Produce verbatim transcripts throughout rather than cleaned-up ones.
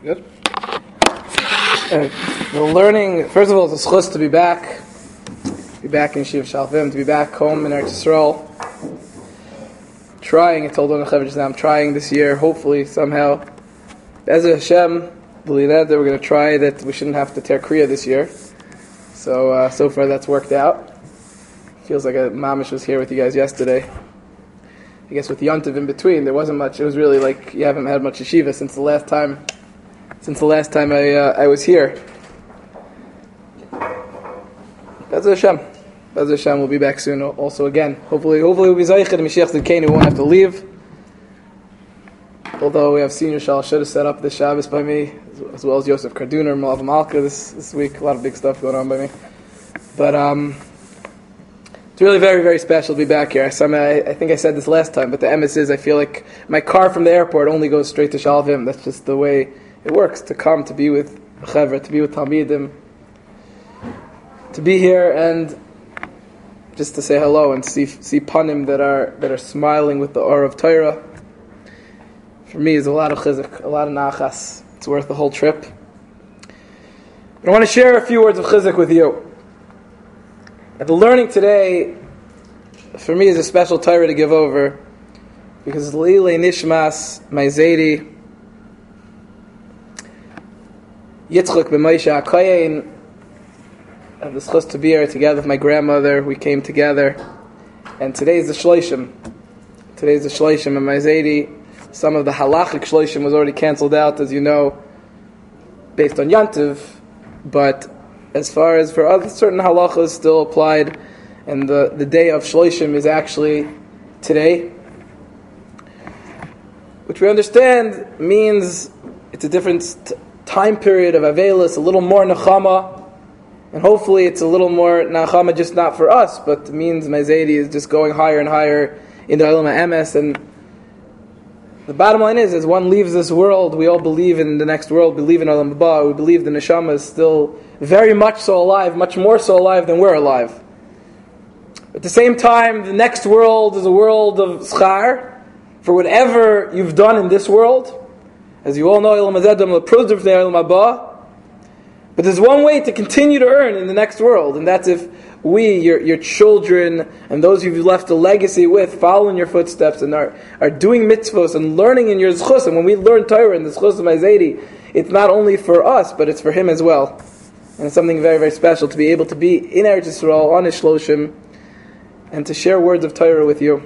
Good. Uh, we're learning, first of all, it's a schus to be back, be back in Yeshiva Shalvim, to be back home in Eretz Yisrael. Trying, I told Don Chaver just now, I'm trying this year, hopefully, somehow. As a Hashem, believe that, that we're going to try that we shouldn't have to tear Kriya this year. So, uh, so far that's worked out. Feels like a mamish was here with you guys yesterday. I guess with Yontiv in between, there wasn't much. It was really like you haven't had much yeshiva since the last time, since the last time I uh, I was here. Bez Hashem, Bez Hashem, we'll be back soon. Also again, hopefully, hopefully we'll be Zayich and Mashiach Zidkeinu. We won't have to leave. Although we have senior shal should have set up this Shabbos by me, as well as Yosef Karduner, Malav Malka this this week. A lot of big stuff going on by me, but um. It's really very, very special to be back here. I, I think I said this last time, but the emes is I feel like my car from the airport only goes straight to Shalvim. That's just the way it works, to come, to be with Chaver, to be with Talmidim, to be here and just to say hello and see see panim that are that are smiling with the aura of Torah. For me, is a lot of chizuk, a lot of nachas. It's worth the whole trip. But I want to share a few words of chizuk with you. And the learning today, for me, is a special Torah to give over, because Leilei Nishmas Ma'izedi Yitzchak ben Moshe HaKohen. I have the schus to be here together with my grandmother. We came together, and today is the Shloshim. Today is the Shloshim and Ma'izedi. Some of the halachic Shloshim was already canceled out, as you know, based on Yantiv, but as far as for other certain halachas still applied, and the, the day of Shloshim is actually today, which we understand means it's a different t- time period of Avelis, a little more Nechama, and hopefully it's a little more Nechama just not for us, but it means Ma'izedi is just going higher and higher in the Olam HaEmes. And the bottom line is, as one leaves this world, we all believe in the next world, believe in Olam Haba, we believe the Neshama is still very much so alive, much more so alive than we're alive. At the same time, the next world is a world of schar for whatever you've done in this world. As you all know, Olam Hazedom Olam Haba. But there's one way to continue to earn in the next world, and that's if we, your your children, and those you've left a legacy with, follow in your footsteps and are, are doing mitzvos and learning in your zchus. And when we learn Torah in the zchus of Ma'izedi, it's not only for us, but it's for him as well. And it's something very, very special to be able to be in Eretz Yisrael on His Shloshim and to share words of Torah with you.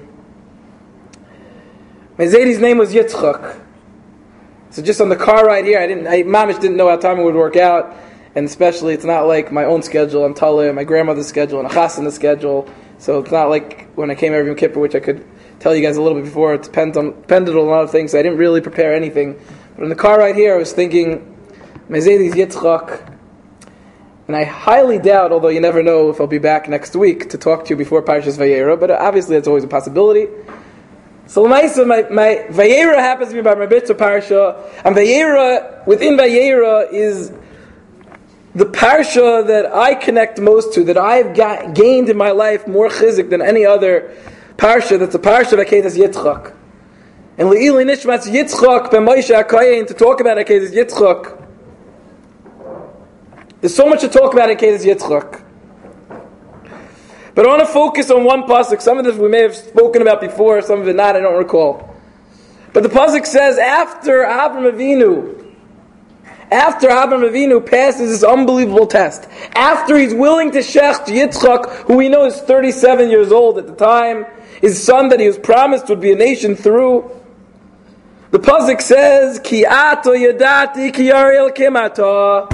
Ma'izedi's name was Yitzchak. So just on the car ride here, I didn't, I mamish didn't know how time it would work out. And especially, it's not like my own schedule. I'm Taleh, my grandmother's schedule, and a chasana's schedule. So it's not like when I came every Yom Kippur, which I could tell you guys a little bit before. It depends on, depended on a lot of things. So I didn't really prepare anything. But in the car right here, I was thinking, Ma'izedi's Yitzchak. And I highly doubt, although you never know if I'll be back next week to talk to you before Parshas Vayera, but obviously that's always a possibility. So L'maisa, my, my Vayera happens to be by my B'tzah Parsha, and Vayera, within Vayera is the parsha that I connect most to, that I've got, gained in my life more chizik than any other parsha, that's a parsha of Akedas Yitzchak. And Le'ilei Nishmas Yitzchak ben Moshe HaKohen, to talk about Akedas Yitzchak. There's so much to talk about in Akedas Yitzchak. But I want to focus on one pasuk. Some of this we may have spoken about before, some of it not, I don't recall. But the pasuk says, after Avraham Avinu, After Avraham Avinu passes this unbelievable test, after he's willing to shecht Yitzchak, who we know is thirty-seven years old at the time, his son that he was promised would be a nation through, the pasuk says, Ki ato yadati ki Ariel kimata.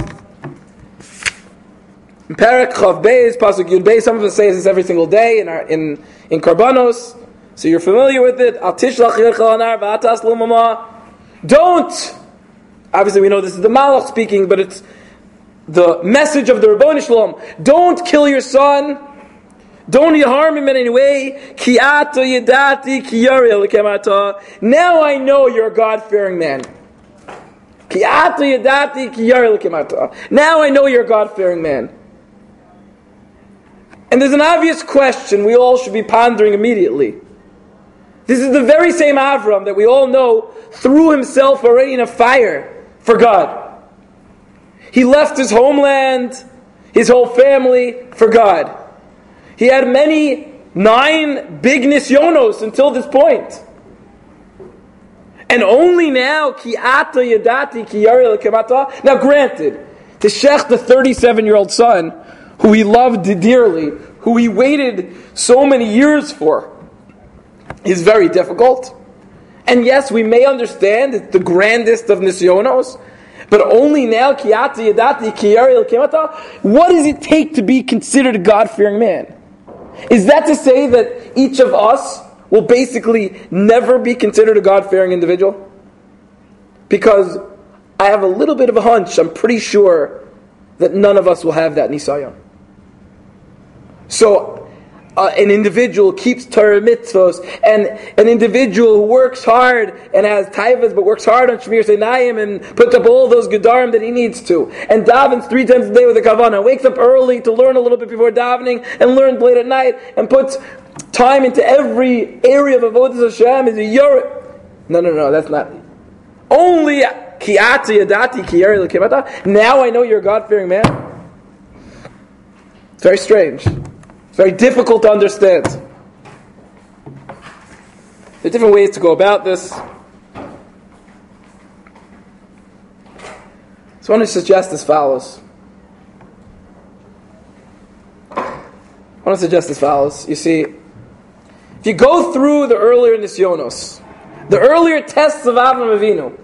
In Perek Chav Beis, pasuk Yud Beis, some of us say this every single day in our, in in Karbanos, so you're familiar with it. Al tishlach yirchal anar v'atas lumama. Don't. Obviously, we know this is the Malach speaking, but it's the message of the Ribbono Shel Olam. Don't kill your son. Don't harm him in any way. Ki ato yadati ki Ariel kimata. Now I know you're a God-fearing man. Ki ato yadati ki Ariel kimata. Now I know you're a God-fearing man. And there's an obvious question we all should be pondering immediately. This is the very same Avram that we all know threw himself already in a fire for God. He left his homeland, his whole family, for God. He had many, nine big nisyonos until this point. And only now, ki ata yadati ki yari lekemata. Now granted, to Shech, the thirty-seven-year-old son, who he loved dearly, who he waited so many years for, is very difficult. And yes, we may understand it's the grandest of nisyonos, but only now, ki ata yadati ki yari lekemata. What does it take to be considered a God-fearing man? Is that to say that each of us will basically never be considered a God-fearing individual? Because I have a little bit of a hunch, I'm pretty sure that none of us will have that nisayon. So, uh, an individual keeps Torah mitzvos, and an individual who works hard and has taivas, but works hard on Shmir Seinayim and puts up all those gedarim that he needs to, and davens three times a day with a kavanah, wakes up early to learn a little bit before davening, and learns late at night, and puts time into every area of avodas Hashem, is a yor. No, no, no, that's not. Only ki'ati yadati ki yari lekemata. Now I know you're a God-fearing man. It's very strange. It's very difficult to understand. There are different ways to go about this. So I want to suggest as follows. I want to suggest as follows. You see, if you go through the earlier nisyonos, the earlier tests of Avraham Avinu,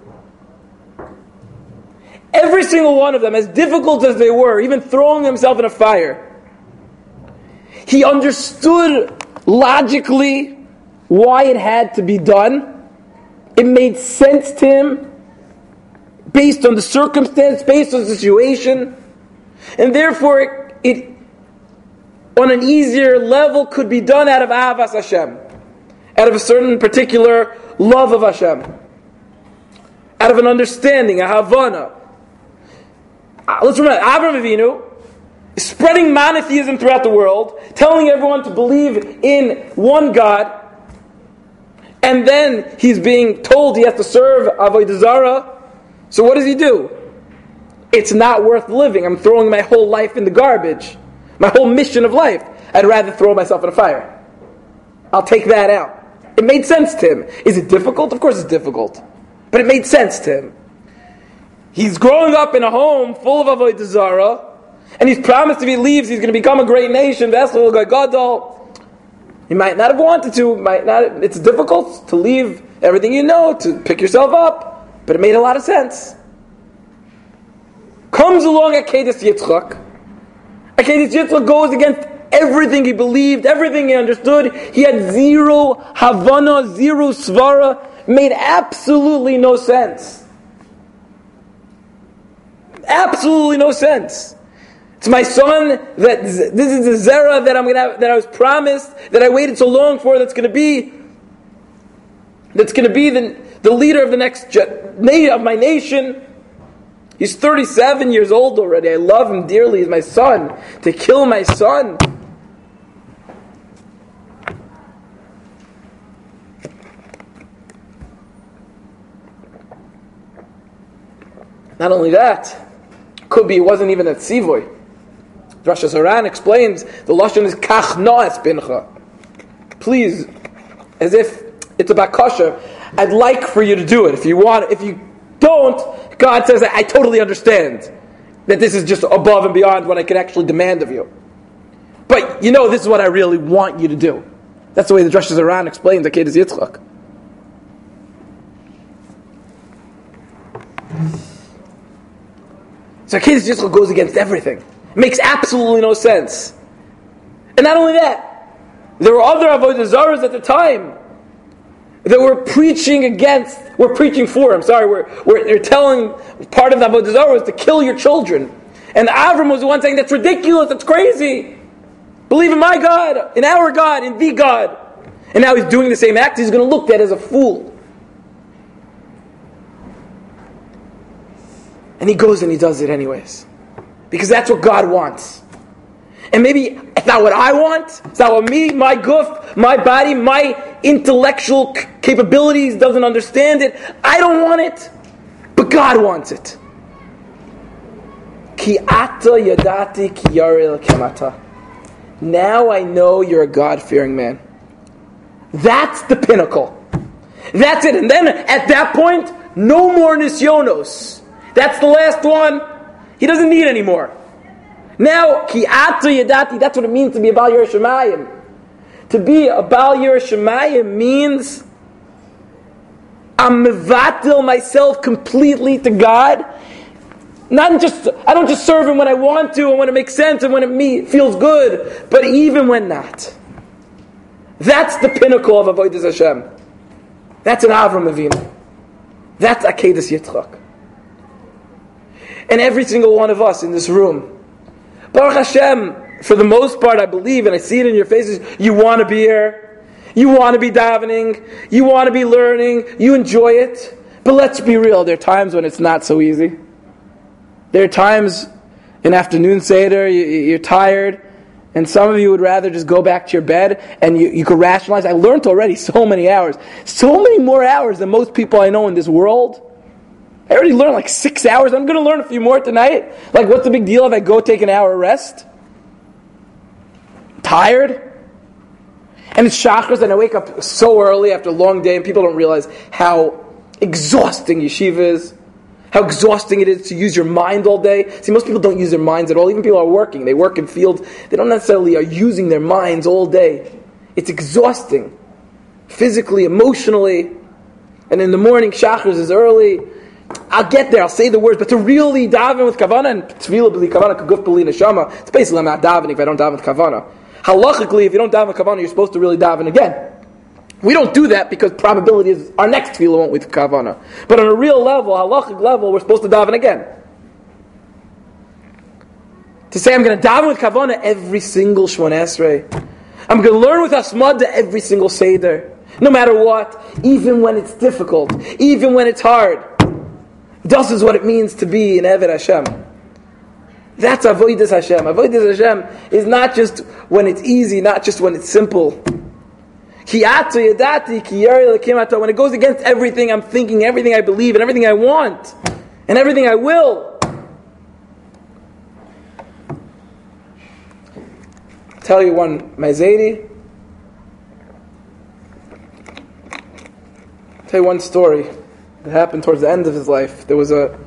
every single one of them, as difficult as they were, even throwing himself in a fire, he understood logically why it had to be done. It made sense to him based on the circumstance, based on the situation, and therefore it, it on an easier level could be done out of Ahavas Hashem, out of a certain particular love of Hashem, out of an understanding, a Havana. Let's remember, Avraham Avinu is spreading monotheism throughout the world, telling everyone to believe in one God, and then he's being told he has to serve Avodah Zarah. So what does he do? It's not worth living. I'm throwing my whole life in the garbage. My whole mission of life. I'd rather throw myself in a fire. I'll take that out. It made sense to him. Is it difficult? Of course it's difficult. But it made sense to him. He's growing up in a home full of Avodah Zarah, and he's promised if he leaves, he's going to become a great nation. Vessel Gadol. He might not have wanted to. Might not. It's difficult to leave everything you know to pick yourself up, but it made a lot of sense. Comes along Akedas Yitzchak. Akedas Yitzchak goes against everything he believed, everything he understood. He had zero Havana, zero Svara. Made absolutely no sense. Absolutely no sense. It's my son that this is the zera that I'm gonna that I was promised, that I waited so long for. That's going to be that's going to be the the leader of the next of my nation. He's thirty-seven years old already. I love him dearly. He's my son. To kill my son. Not only that, could be it wasn't even a tzivoy. Rosh Hashanah explains the lashon is kach noas bincha. Please, as if it's a bakasha. I'd like for you to do it. If you want, if you don't, God says, I totally understand that this is just above and beyond what I can actually demand of you. But you know, this is what I really want you to do. That's the way the Rosh Hashanah explains the Akedas Yitzchak. So Akedas Yitzchak goes against everything. It makes absolutely no sense. And not only that, there were other Avodah Zarahs at the time that were preaching against, were preaching for, I'm sorry, we're, we're, they're telling, part of the Avodah Zarah was to kill your children. And Avram was the one saying, that's ridiculous, that's crazy. Believe in my God, in our God, in the God. And now he's doing the same act, he's going to look at as a fool. And he goes and he does it anyways. Because that's what God wants. And maybe it's not what I want. It's not what me, my goof, my body, my intellectual c- capabilities doesn't understand it. I don't want it. But God wants it. Ki ata yadati ki yarei Elokim ata. Now I know you're a God-fearing man. That's the pinnacle. That's it. And then at that point, no more nisyonos. That's the last one. He doesn't need any more. Now, ki ata yadati, that's what it means to be a Baal Yireh Shamayim. To be a Baal Yireh Shamayim means I'm mevatel myself completely to God. Not just, I don't just serve Him when I want to and when it makes sense and when it me, feels good, but even when not. That's the pinnacle of Avodas Hashem. That's an Avram Avinu. That's Akedas Yitzchak. And every single one of us in this room, Baruch Hashem, for the most part, I believe, and I see it in your faces, you want to be here, you want to be davening, you want to be learning, you enjoy it. But let's be real, there are times when it's not so easy. There are times in afternoon Seder, you, you're tired, and some of you would rather just go back to your bed, and you, you could rationalize, I learned already so many hours, so many more hours than most people I know in this world. I already learned like six hours, I'm going to learn a few more tonight. Like, what's the big deal if I go take an hour rest? Tired, and it's Shachris, and I wake up so early after a long day, and people don't realize how exhausting yeshiva is, how exhausting it is to use your mind all day. See, most people don't use their minds at all. Even people are working, they work in fields, they don't necessarily are using their minds all day. It's exhausting, physically, emotionally, and in the morning, Shachris is early. I'll get there, I'll say the words, but to really daven with Kavanah, and Tefillah b'li Kavanah, Kaguf b'li Neshama, it's basically I'm not davening if I don't daven with Kavanah. Halachically, if you don't daven with Kavanah, you're supposed to really daven again. We don't do that because probability is our next tefillah won't with Kavanah. But on a real level, halachic level, we're supposed to daven again. To say I'm going to daven with Kavanah every single Shmoneh Esrei. I'm going to learn with Asmada every single Seder. No matter what, even when it's difficult, even when it's hard. This is what it means to be an Eved Hashem. That's Avodas Hashem. Avodas Hashem is not just when it's easy, not just when it's simple. Ki ata yadati ki yarei Elokim ata. When it goes against everything I'm thinking, everything I believe, and everything I want, and everything I will. I'll tell you one, my Zaidi. I'll tell you one story that happened towards the end of his life. There was a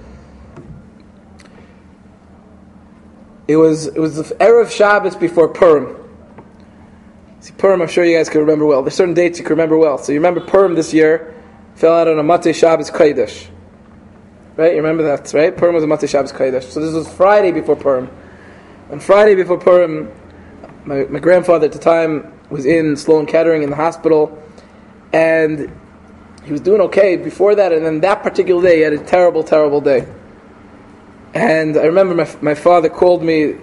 It was it was the Erev Shabbos before Purim. See, Purim, I'm sure you guys can remember well. There's certain dates you can remember well. So you remember Purim this year fell out on a Matei Shabbos Kodesh. Right? You remember that, right? Purim was a Matei Shabbos Kodesh. So this was Friday before Purim. On Friday before Purim, my, my grandfather at the time was in Sloan Kettering in the hospital, and he was doing okay before that, and then that particular day he had a terrible, terrible day. And I remember my my father called me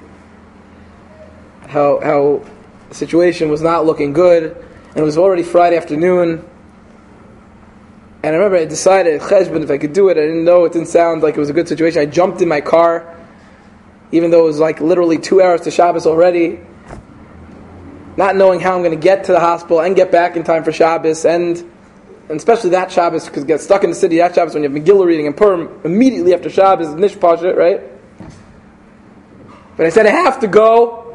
how how the situation was not looking good, and it was already Friday afternoon. And I remember I decided, Cheshbon, if I could do it, I didn't know, it didn't sound like it was a good situation. I jumped in my car, even though it was like literally two hours to Shabbos already, not knowing how I'm going to get to the hospital and get back in time for Shabbos, and And especially that Shabbos, because get stuck in the city that Shabbos when you have Megillah reading and Purim immediately after Shabbos, Nishpashit, right? But I said, I have to go.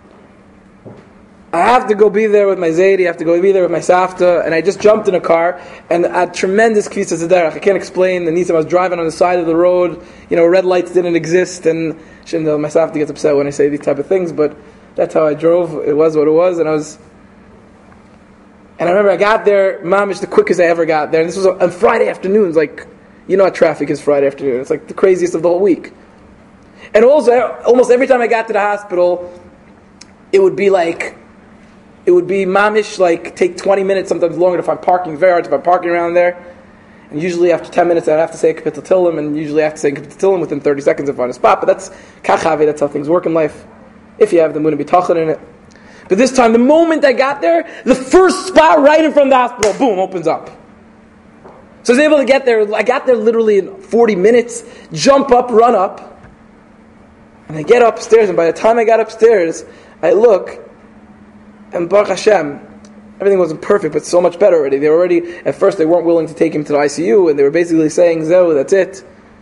I have to go be there with my Zaidi, I have to go be there with my Safta, and I just jumped in a car, and a tremendous Kvisa Zederach. I can't explain the Nisim. I was driving on the side of the road, you know, red lights didn't exist, and my Safta gets upset when I say these type of things, but that's how I drove. It was what it was, and I was... And I remember I got there, mamish, the quickest I ever got there. And this was on Friday afternoons, like, you know how traffic is Friday afternoon. It's like the craziest of the whole week. And also, almost every time I got to the hospital, it would be like, it would be mamish, like, take twenty minutes, sometimes longer to find parking, very hard to find parking around there. And usually after ten minutes, I'd have to say a Kapitel Tillim, and usually I have to say a Kapitel Tillim within thirty seconds to find a spot. But that's kachavi, that's how things work in life. If you have the Munah B'tachan in it. But this time, the moment I got there, the first spot right in front of the hospital, boom, opens up. So I was able to get there. I got there literally in forty minutes, jump up, run up. And I get upstairs, and by the time I got upstairs, I look, and Baruch Hashem, everything wasn't perfect, but so much better already. They were already, at first they weren't willing to take him to the I C U, and they were basically saying, Zeh, that's it.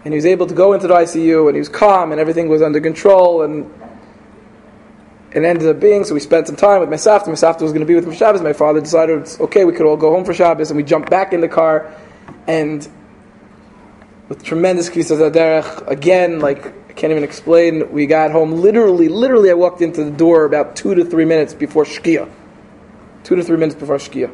And he was able to go into the I C U, and he was calm, and everything was under control, and it ended up being, so we spent some time with my Savta. My Savta was going to be with him for Shabbos. My father decided, it's okay, we could all go home for Shabbos, and we jumped back in the car, and with tremendous Kvisa Zaderech, again, like, I can't even explain, we got home, literally, literally, I walked into the door about two to three minutes before Shkia. Two to three minutes before Shkia.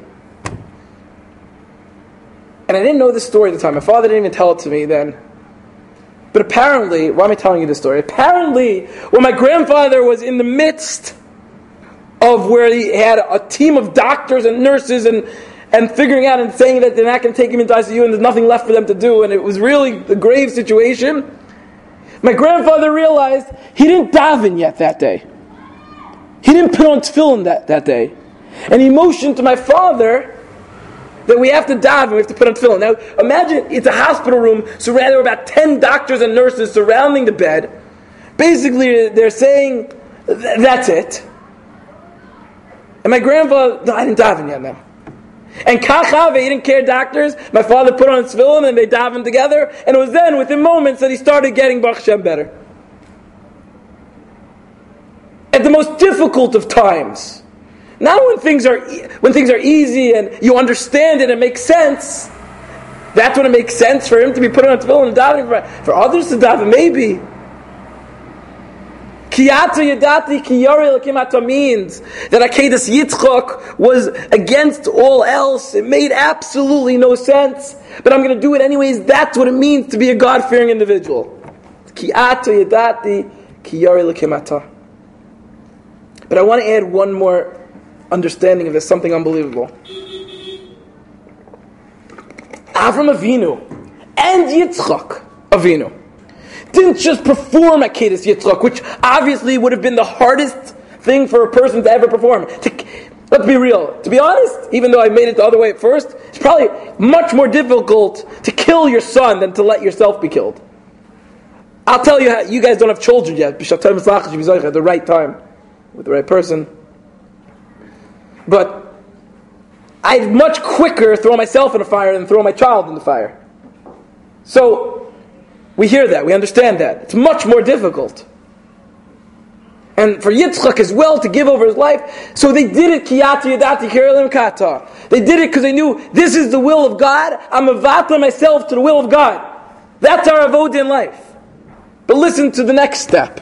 And I didn't know this story at the time. My father didn't even tell it to me then. But apparently, why am I telling you this story? Apparently, when my grandfather was in the midst of where he had a team of doctors and nurses and, and figuring out and saying that they're not going to take him into I C U and there's nothing left for them to do, and it was really a grave situation, my grandfather realized he didn't daven yet that day. He didn't put on tefillin that, that day. And he motioned to my father that we have to daven, we have to put on tefillin. Now, imagine it's a hospital room, surrounded there were about ten doctors and nurses surrounding the bed. Basically, they're saying, that's it. And my grandfather, no, I didn't daven yet now. And Kachave, he didn't care doctors. My father put on tefillin and they davened together. And it was then, within moments, that he started getting Baruch Hashem better. At the most difficult of times. Not when things are when things are easy and you understand it and it makes sense. That's when it makes sense for him to be put on tefillin and davening. For others to daven, maybe. Kiyata yadati kiyari lakimata means that Akedas Yitzchak was against all else. It made absolutely no sense. But I'm going to do it anyways. That's what it means to be a God-fearing individual. Kiyata yadati kiyari lakimata. But I want to add one more understanding of this, something unbelievable. Avram Avinu and Yitzchak Avinu didn't just perform Akedas Yitzchak, which obviously would have been the hardest thing for a person to ever perform. To, let's be real. To be honest, even though I made it the other way at first, it's probably much more difficult to kill your son than to let yourself be killed. I'll tell you how, you guys don't have children yet, at the right time, with the right person. But I'd much quicker throw myself in the fire than throw my child in the fire. So, we hear that, we understand that. It's much more difficult. And for Yitzchak as well to give over his life, so they did it, Kiyati Yadati Kirilim Kata. They did it because they knew, this is the will of God, I'm avata myself to the will of God. That's our avodah in life. But listen to the next step.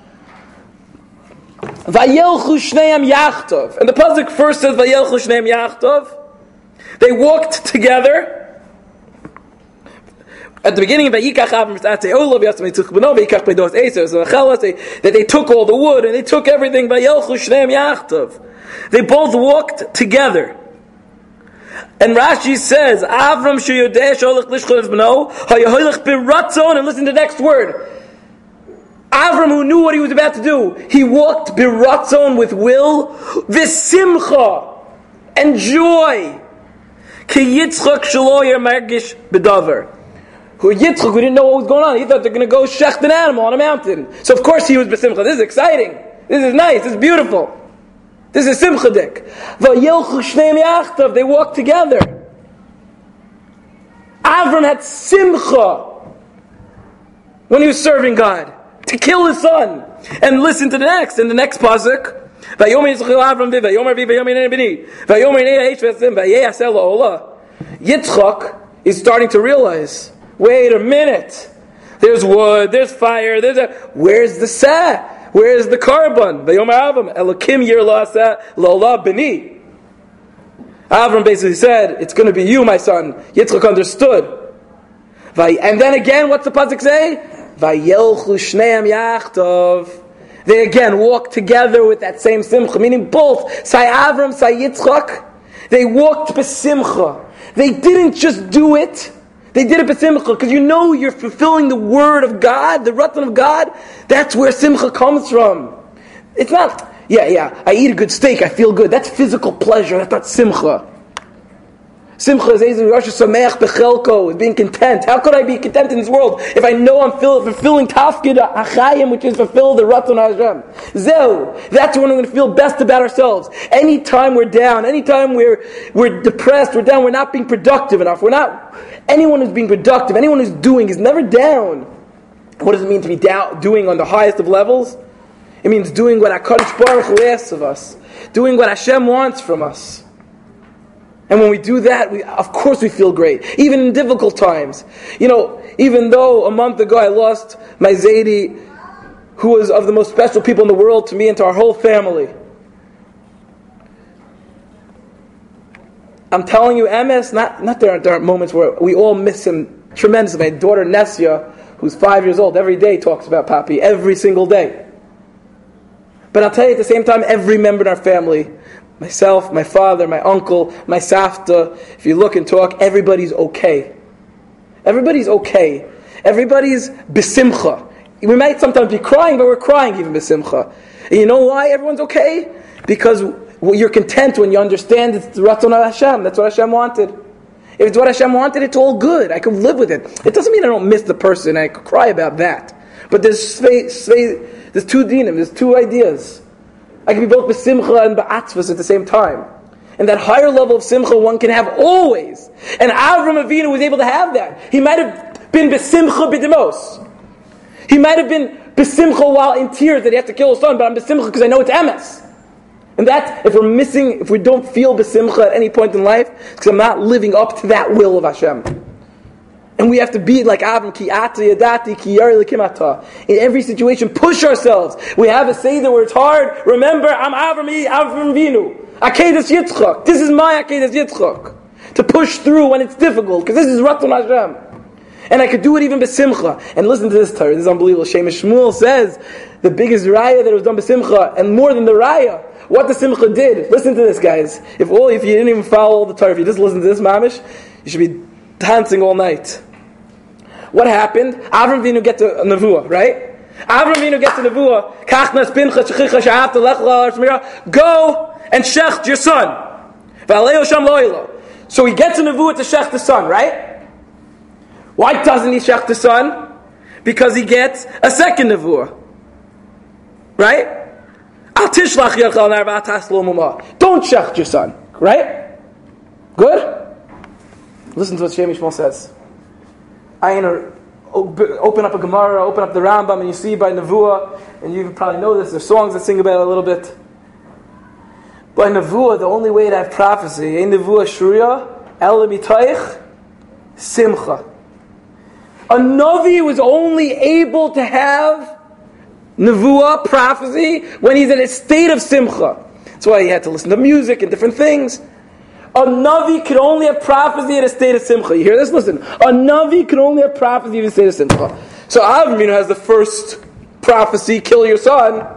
Vayelchu shneim yachtov. And the pasuk first says Vayelchu shneim yachtov. They walked together. At the beginning of Vayikach Avram Mitzatei Olav Yasmei Tzich B'no Vayikach B'dos Eser so that they took all the wood and they took everything. Vayelchu shneim yachtov. They both walked together. And Rashi says Avram sheyodeh sholach lishchol es b'no hayoholech b'ratzon, and listen to the next word. Avram, who knew what he was about to do, he walked biratzon with will, v'simcha, and joy. Ki Yitzchak shelo yer margish b'davar. Who Yitzchak, who didn't know what was going on, he thought they're going to go shecht an animal on a mountain. So of course he was b'simcha. This is exciting. This is nice. This is beautiful. This is simchadik. Vayelchu shneim yachtav. They walked together. Avram had simcha when he was serving God, to kill his son. And listen to the next, in the next pasuk. Yitzchak is starting to realize, wait a minute, there's wood, there's fire, there's a, where's the seh? Where's the carbon? Avram basically said, it's going to be you, my son. Yitzchak understood. And then again, what's the pasuk say? Vayelchu shneim yachtov. They again walked together with that same simcha, meaning both, Sai Avram, Sai Yitzchak, they walked b'simcha. They didn't just do it, they did it b'simcha, because you know you're fulfilling the word of God, the ratan of God. That's where simcha comes from. It's not, yeah, yeah, I eat a good steak, I feel good. That's physical pleasure, that's not simcha. Simcha is being content. How could I be content in this world if I know I'm fulfilling tafkid achayim, which is fulfill the ratzon Hashem? Zeu. That's when we're going to feel best about ourselves. Anytime we're down, anytime we're we're depressed, we're down, we're not being productive enough, we're not Anyone who's being productive, anyone who's doing, is never down. What does it mean to be down, doing on the highest of levels? It means doing what HaKadosh Baruch Hu asks of us, doing what Hashem wants from us. And when we do that, we, of course we feel great, even in difficult times. You know, even though a month ago I lost my Zaidi, who was of the most special people in the world to me and to our whole family. I'm telling you, M S, not, not there, aren't, there aren't moments where we all miss him tremendously. My daughter Nessia, who's five years old, every day talks about Papi, every single day. But I'll tell you at the same time, every member in our family, myself, my father, my uncle, my safta, if you look and talk, everybody's okay. Everybody's okay. Everybody's besimcha. We might sometimes be crying, but we're crying even besimcha. And you know why everyone's okay? Because you're content when you understand it's the Ratzon of Hashem. That's what Hashem wanted. If it's what Hashem wanted, it's all good. I can live with it. It doesn't mean I don't miss the person. I could cry about that. But there's sve, sve, there's two dinim. There's two ideas. I can be both besimcha and be'atzvus at the same time. And that higher level of simcha one can have always. And Avram Avinu was able to have that. He might have been besimcha b'demos. He might have been besimcha while in tears that he had to kill his son, but I'm besimcha because I know it's emes. And that, if we're missing, if we don't feel besimcha at any point in life, it's because I'm not living up to that will of Hashem. And we have to be like Avram, ki ata yadati, ki yari l'kimata. In every situation, push ourselves. We have a seder where it's hard. Remember, I'm Avram, Avram Vinu. Akedas Yitzchak. This is my Akedas Yitzchak. To push through when it's difficult, because this is Ratzon Hashem. And I could do it even besimcha. And listen to this Torah. This is unbelievable. Shemesh Shmuel says the biggest raya that it was done besimcha, and more than the raya, what the simcha did. Listen to this, guys. If all, if you didn't even follow all the Torah, if you just listen to this mamish, you should be dancing all night. What happened? Avram Avinu get to a nevuah, right? Avram Avinu gets to nevuah. Kachnas pincha shechicha she'afta lechla shmira. Go and shecht your son. V'aleo sham lo'ilo. So he gets a nevuah to shecht the son, right? Why doesn't he shecht the son? Because he gets a second nevuah. Right? Al tishlach yachal nar v'atas lo mumah. Don't shecht your son. Right? Good? Listen to what Shemi Shmuel says. I open up a Gemara, open up the Rambam, and you see by nevuah, and you probably know this, there's songs that sing about it a little bit. By nevuah, the only way to have prophecy, ein nevuah shruya, el mitaych, simcha. A Navi was only able to have nevuah, prophecy, when he's in a state of simcha. That's why he had to listen to music and different things. A Navi could only have prophecy in a state of simcha. You hear this? Listen. A Navi could only have prophecy in a state of simcha. So Avram Avinu has the first prophecy, kill your son.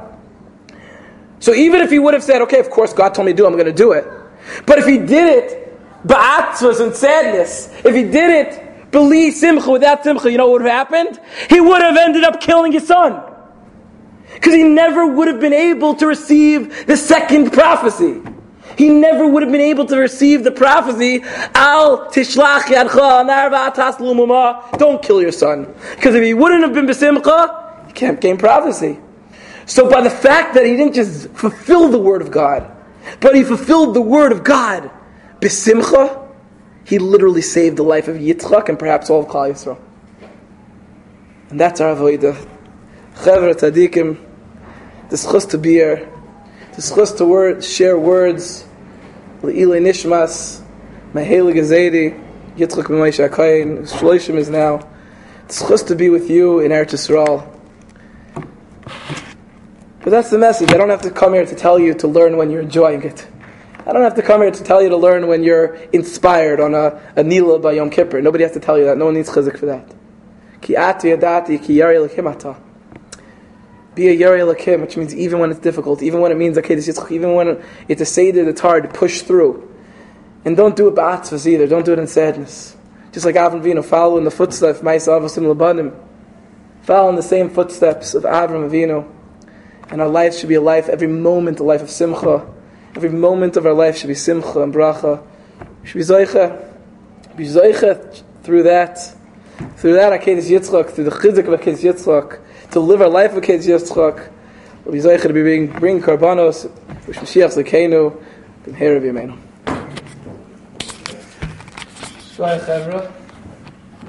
So even if he would have said, okay, of course God told me to do it, I'm going to do it. But if he did it, ba'atzvus and sadness, if he did it, believe simcha without simcha, you know what would have happened? He would have ended up killing his son. Because he never would have been able to receive the second prophecy. He never would have been able to receive the prophecy, Al tishlach yadcha nar v'atas lumuma. Don't kill your son. Because if he wouldn't have been besimcha, he can't gain prophecy. So by the fact that he didn't just fulfill the word of God, but he fulfilled the word of God, besimcha, he literally saved the life of Yitzchak and perhaps all of Klal Yisrael. And that's our avodah. Chevra tzadikim, the schus to be here, the schus to word, share words, Le'ilei Nishmas, Maheli Gazedi, Yitzchak B'Moshe HaKohen, Shloshim is now. It's chus to be with you in Eretz Yisrael. But that's the message. I don't have to come here to tell you to learn when you're enjoying it. I don't have to come here to tell you to learn when you're inspired on a, a Nila by Yom Kippur. Nobody has to tell you that. No one needs chizik for that. Ki ati yadati ki yari lakim ata. Be a yari lakim, which means even when it's difficult, even when it means okay, this yitzchak, even when it's a seder that's hard, push through. And don't do it ba'atzvas either. Don't do it in sadness. Just like Avram Avinu, follow in the footsteps, Ma'aseh Avasim Labanim. Follow in the same footsteps of Avram Avinu. And our life should be a life, every moment, a life of simcha. Every moment of our life should be simcha and bracha. Should be zoicha. Be zoicha through that. Through that, Akedas Yitzchak, through the chizik of Akedas Yitzchak, to live our life of Akedas Yitzchak. We'll be zoicha to be bring, bring karbanos, which Mashiach Zekenu, b'mheira v'yameinu. Shvaya Chevra.